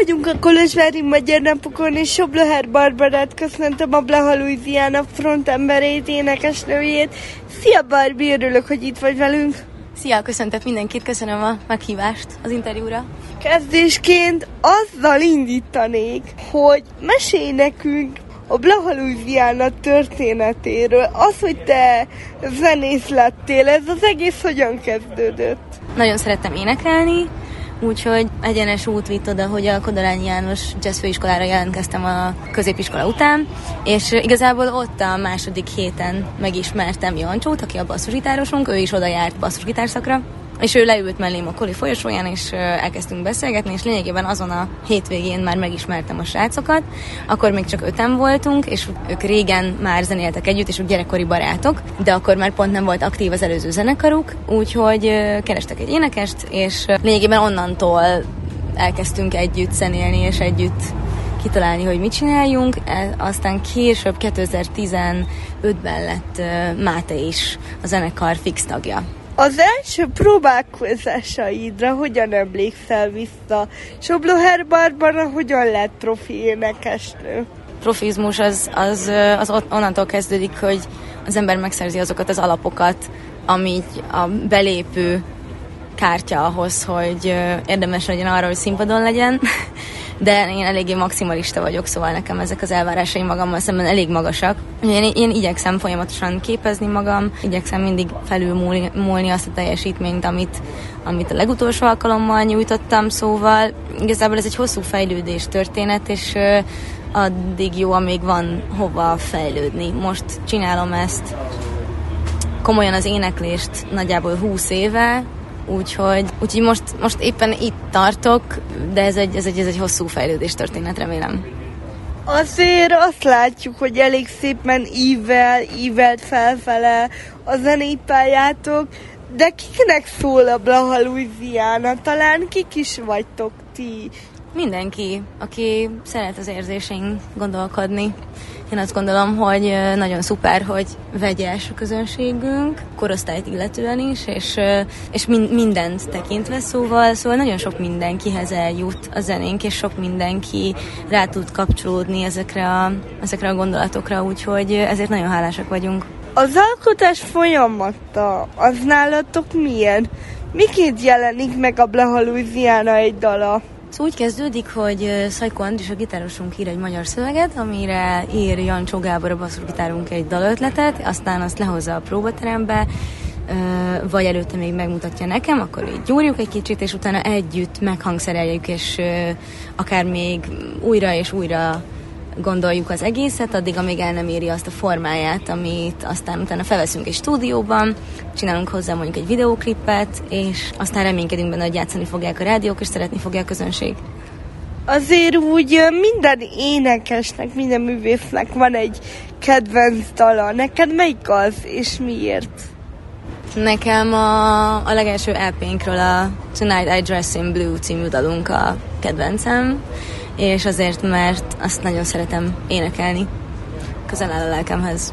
vagyunk a Kolozsvári Magyar Napokon, és Sobloher Barbarát köszöntöm, a Blaha Louisiana frontemberét, énekesnőjét. Szia Barbie, örülök, hogy itt vagy velünk. Szia, köszöntök mindenkit, köszönöm a meghívást az interjúra. Kezdésként azzal indítanék, hogy mesélj nekünk a Blaha Louisiana történetéről. Az, hogy te zenész lettél, ez az egész hogyan kezdődött? Nagyon szerettem énekelni, úgyhogy egyenes út vitt oda, hogy a Kodolányi János Jazz Főiskolára jelentkeztem a középiskola után, és igazából ott a második héten megismertem Jancsót, aki a basszusgitárosunk, ő is oda járt basszusgitárszakra, és ő leült mellém a Koli folyosóján, és elkezdtünk beszélgetni, és lényegében azon a hétvégén már megismertem a srácokat. Akkor még csak 5-en voltunk, és ők régen már zenéltek együtt, és ők gyerekkori barátok, de akkor már pont nem volt aktív az előző zenekaruk, úgyhogy kerestek egy énekest, és lényegében onnantól elkezdtünk együtt zenélni, és együtt kitalálni, hogy mit csináljunk. Aztán később 2015-ben lett Máté is a zenekar fix tagja. Az első próbálkozásaidra hogyan emlékszel vissza? Sobloher Barbara hogyan lett profi énekesnő? Profizmus az onnantól kezdődik, hogy az ember megszerzi azokat az alapokat, ami a belépő kártya ahhoz, hogy érdemes legyen arra, hogy színpadon legyen. De én eléggé maximalista vagyok, szóval nekem ezek az elvárásaim magammal szemben elég magasak. Én igyekszem folyamatosan képezni magam, igyekszem mindig felülmúlni azt a teljesítményt, amit a legutolsó alkalommal nyújtottam, szóval igazából ez egy hosszú fejlődés történet, és addig jó, amíg van hova fejlődni. Most csinálom ezt komolyan az éneklést nagyjából 20 éve, Úgyhogy most éppen itt tartok, de ez egy hosszú fejlődés történet, remélem. Azért azt látjuk, hogy elég szépen ívelt felfele a zenei pályátok, de kiknek szól a Blaha Louisiana? Talán kik is vagytok ti? Mindenki, aki szeret az érzésein gondolkodni. Én azt gondolom, hogy nagyon szuper, hogy vegyes a közönségünk, korosztályt illetően is, és mindent tekintve, szóval nagyon sok mindenkihez eljut a zenénk, és sok mindenki rá tud kapcsolódni ezekre a gondolatokra, úgyhogy ezért nagyon hálásak vagyunk. Az alkotás folyamata, az nálatok milyen? Miként jelenik meg a Blaha Louisiana egy dala? Szóval úgy kezdődik, hogy Szajko Andris, a gitárosunk ír egy magyar szöveget, amire ír Jancsó Gábor, a basszusgitárunk egy dalötletet, aztán azt lehozza a próbaterembe, vagy előtte még megmutatja nekem, akkor így gyúrjuk egy kicsit, és utána együtt meghangszereljük, és akár még újra és újra gondoljuk az egészet, addig, amíg el nem éri azt a formáját, amit aztán utána felveszünk egy stúdióban, csinálunk hozzá mondjuk egy videóklipet, és aztán reménykedünk benne, hogy játszani fogják a rádiók, és szeretni fogja a közönség. Azért úgy minden énekesnek, minden művésznek van egy kedvenc dala. Neked melyik az, és miért? Nekem a legelső EP-nkről a Tonight I Dress in Blue című dalunk a kedvencem, és azért, mert azt nagyon szeretem énekelni. Közel áll a lelkemhez.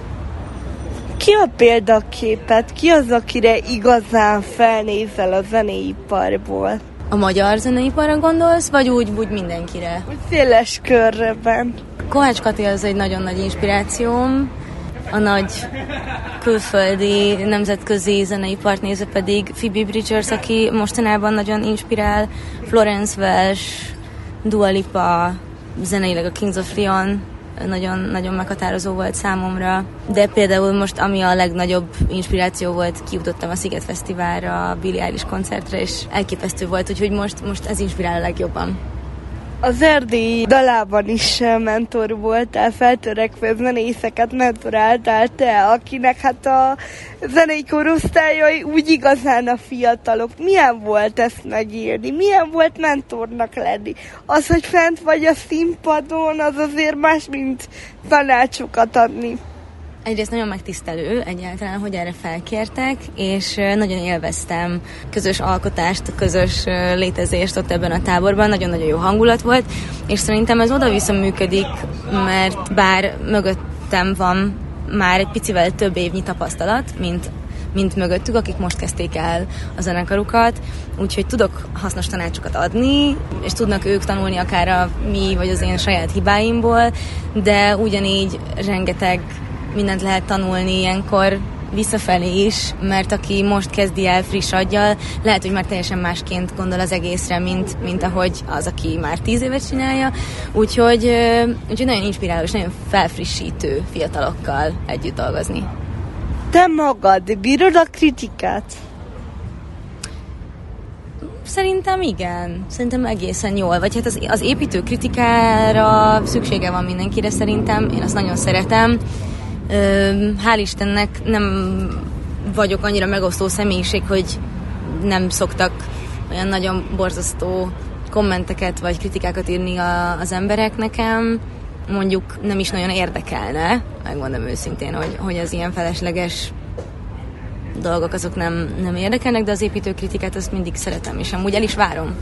Ki a példaképet? Ki az, akire igazán felnézel a zeneiparból? A magyar zeneiparra gondolsz, vagy úgy mindenkire? Úgy széles körben. Kovács Kati az egy nagyon nagy inspirációm. A nagy külföldi, nemzetközi zeneipart nézve pedig Phoebe Bridgers, aki mostanában nagyon inspirál, Florence Welch, Dua Lipa, zeneileg a Kings of Leon nagyon, nagyon meghatározó volt számomra, de például most, ami a legnagyobb inspiráció volt, kijutottam a Sziget Fesztiválra, a Billie Eilish koncertre, és elképesztő volt, úgyhogy most ez inspirál a legjobban. Az erdélyi dalában is mentor voltál, feltörekvő zenészeket mentoráltál te, akinek hát a zenei korosztályai úgy igazán a fiatalok. Milyen volt ezt megírni? Milyen volt mentornak lenni? Az, hogy fent vagy a színpadon, az azért más, mint tanácsokat adni. Egyrészt nagyon megtisztelő egyáltalán, hogy erre felkértek, és nagyon élveztem közös alkotást, közös létezést ott ebben a táborban, nagyon-nagyon jó hangulat volt, és szerintem ez oda-vissza működik, mert bár mögöttem van már egy picivel több évnyi tapasztalat, mint mint mögöttük, akik most kezdték el a zenekarukat, úgyhogy tudok hasznos tanácsokat adni, és tudnak ők tanulni akár a mi vagy az én saját hibáimból, de ugyanígy rengeteg mindent lehet tanulni ilyenkor visszafelé is, mert aki most kezdi el friss aggyal, lehet, hogy már teljesen másként gondol az egészre, mint ahogy az, aki már 10 évet csinálja. Úgyhogy nagyon inspiráló és nagyon felfrissítő fiatalokkal együtt dolgozni. Te magad bírod a kritikát? Szerintem igen. Szerintem egészen jól. Vagy hát az építő kritikára szüksége van mindenkire szerintem. Én azt nagyon szeretem. Hál' Istennek nem vagyok annyira megosztó személyiség, hogy nem szoktak olyan nagyon borzasztó kommenteket vagy kritikákat írni az emberek nekem. Mondjuk nem is nagyon érdekelne, megmondom őszintén, hogy az ilyen felesleges dolgok azok nem érdekelnek, de az építőkritikát azt mindig szeretem, és amúgy el is várom.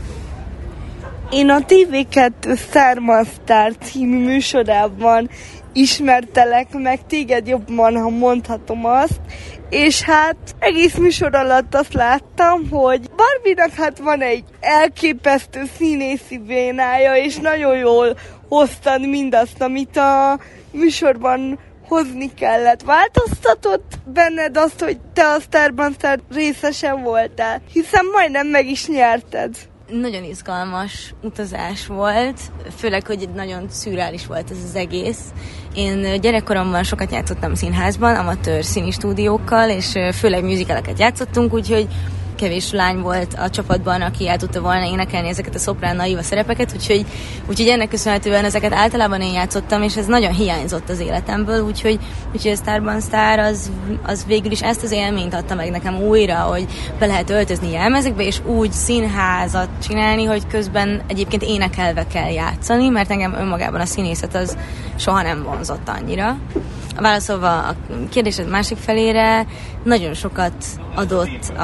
Én a TV2 Starman Star című műsorában ismertelek meg téged jobban, ha mondhatom azt, és hát egész műsor alatt azt láttam, hogy Barbie-nak hát van egy elképesztő színészi vénája, és nagyon jól hoztad mindazt, amit a műsorban hozni kellett. Változtatott benned azt, hogy te a Starban Star részesen voltál? Hiszen majdnem meg is nyerted. Nagyon izgalmas utazás volt, főleg, hogy nagyon szürreális volt ez az egész. Én gyerekkoromban sokat játszottam színházban, amatőr színi stúdiókkal, és főleg musicaleket játszottunk, úgyhogy kevés lány volt a csapatban, aki el tudta volna énekelni ezeket a szoprán naiva szerepeket, úgyhogy ennek köszönhetően ezeket általában én játszottam, és ez nagyon hiányzott az életemből, úgyhogy a Starban Star az végül is ezt az élményt adta meg nekem újra, hogy be lehet öltözni jelmezekbe, és úgy színházat csinálni, hogy közben egyébként énekelve kell játszani, mert engem önmagában a színészet az soha nem vonzott annyira. Válaszolva a kérdésed másik felére, nagyon sokat adott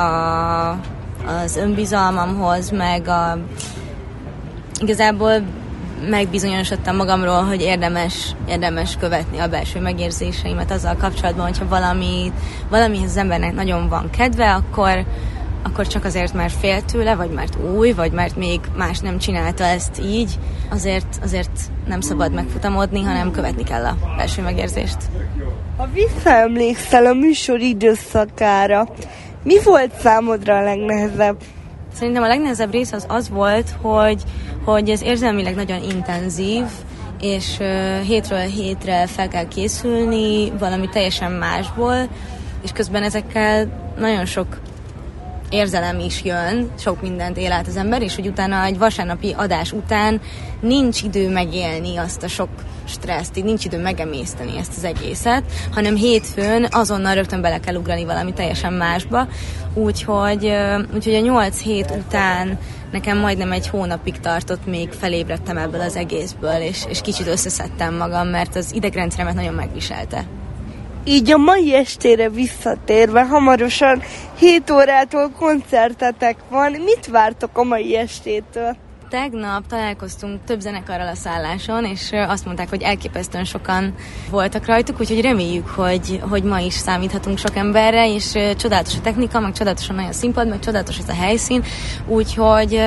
az önbizalmamhoz, meg igazából megbizonyosodtam magamról, hogy érdemes követni a belső megérzéseimet azzal kapcsolatban, hogyha valamihez az embernek nagyon van kedve, akkor csak azért, mert fél tőle, vagy mert új, vagy mert még más nem csinálta ezt így, azért nem szabad megfutamodni, hanem követni kell a belső megérzést. Ha visszaemlékszel a műsor időszakára, mi volt számodra a legnehezebb? Szerintem a legnehezebb rész az volt, hogy ez érzelmileg nagyon intenzív, és hétről hétre fel kell készülni valami teljesen másból, és közben ezekkel nagyon sok érzelem is jön, sok mindent él át az ember, és hogy utána egy vasárnapi adás után nincs idő megélni azt a sok stresszt, így nincs idő megemészteni ezt az egészet, hanem hétfőn azonnal rögtön bele kell ugrani valami teljesen másba, úgyhogy a 8 hét után nekem majdnem egy hónapig tartott, még felébredtem ebből az egészből, és kicsit összeszedtem magam, mert az idegrendszeremet nagyon megviselte. Így a mai estére visszatérve, hamarosan 7 órától koncertetek van. Mit vártok a mai estétől? Tegnap találkoztunk több zenekarral a szálláson, és azt mondták, hogy elképesztően sokan voltak rajtuk, úgyhogy reméljük, hogy ma is számíthatunk sok emberre, és csodálatos a technika, meg csodálatosan nagy a színpad, meg csodálatos ez a helyszín, úgyhogy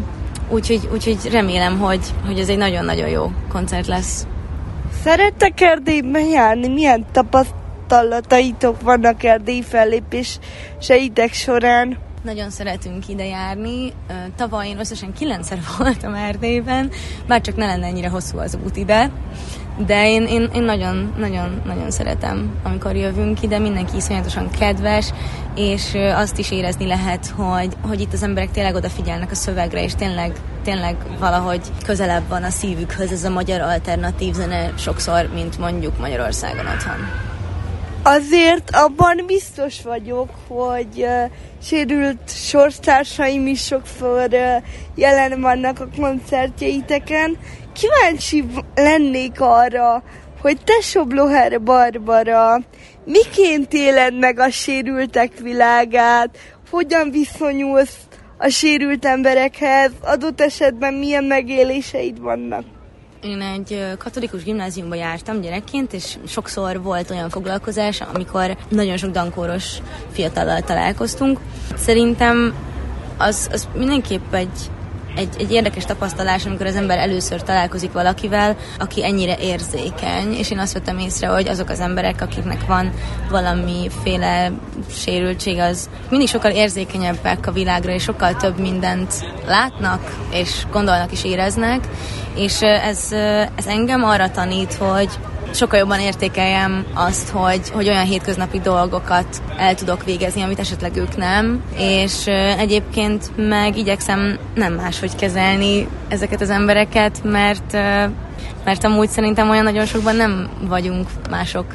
remélem, hogy ez egy nagyon-nagyon jó koncert lesz. Szerettek Erdélyben járni? Milyen tapasztalataitok vannak erdélyi fellépéseitek során? Nagyon szeretünk ide járni. Tavaly én összesen 9-szer voltam Erdélyben, bár csak ne lenne ennyire hosszú az út ide, de én nagyon szeretem, amikor jövünk ide, mindenki iszonyatosan kedves, és azt is érezni lehet, hogy itt az emberek tényleg odafigyelnek a szövegre, és tényleg valahogy közelebb van a szívükhöz ez a magyar alternatív zene sokszor, mint mondjuk Magyarországon otthon. Azért abban biztos vagyok, hogy sérült sorstársaim is sokszor jelen vannak a koncertjeiteken. Kíváncsi lennék arra, hogy te, Sobloher Barbara, miként éled meg a sérültek világát, hogyan viszonyulsz a sérült emberekhez, adott esetben milyen megéléseid vannak? Én egy katolikus gimnáziumba jártam gyerekként, és sokszor volt olyan foglalkozás, amikor nagyon sok dankóros fiatallal találkoztunk. Szerintem az mindenképp egy érdekes tapasztalás, amikor az ember először találkozik valakivel, aki ennyire érzékeny, és én azt vettem észre, hogy azok az emberek, akiknek van valamiféle sérültség, az mindig sokkal érzékenyebbek a világra, és sokkal több mindent látnak, és gondolnak és éreznek, és ez engem arra tanít, hogy sokkal jobban értékeljem azt, hogy olyan hétköznapi dolgokat el tudok végezni, amit esetleg ők nem, és egyébként meg igyekszem nem máshogy kezelni ezeket az embereket, mert amúgy szerintem olyan nagyon sokban nem vagyunk mások,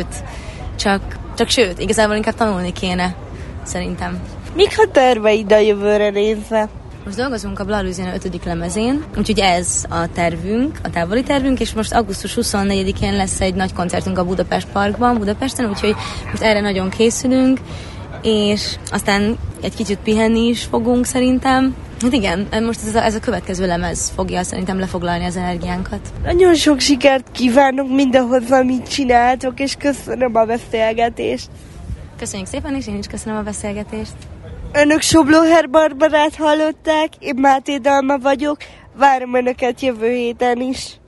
sőt, igazából inkább tanulni kéne, szerintem. Mik a terveid a jövőre nézve? Most dolgozunk a Blaluzina 5. lemezén, úgyhogy ez a tervünk, a távoli tervünk, és most augusztus 24-én lesz egy nagy koncertünk a Budapest Parkban, Budapesten, úgyhogy most erre nagyon készülünk, és aztán egy kicsit pihenni is fogunk szerintem. Hát igen, most ez a következő lemez fogja szerintem lefoglalni az energiánkat. Nagyon sok sikert kívánok mindahhoz, amit csináltok, és köszönöm a beszélgetést. Köszönjük szépen, és én is köszönöm a beszélgetést. Önök Soblóher Barbarát hallották, én Máté Dalma vagyok, várom Önöket jövő héten is.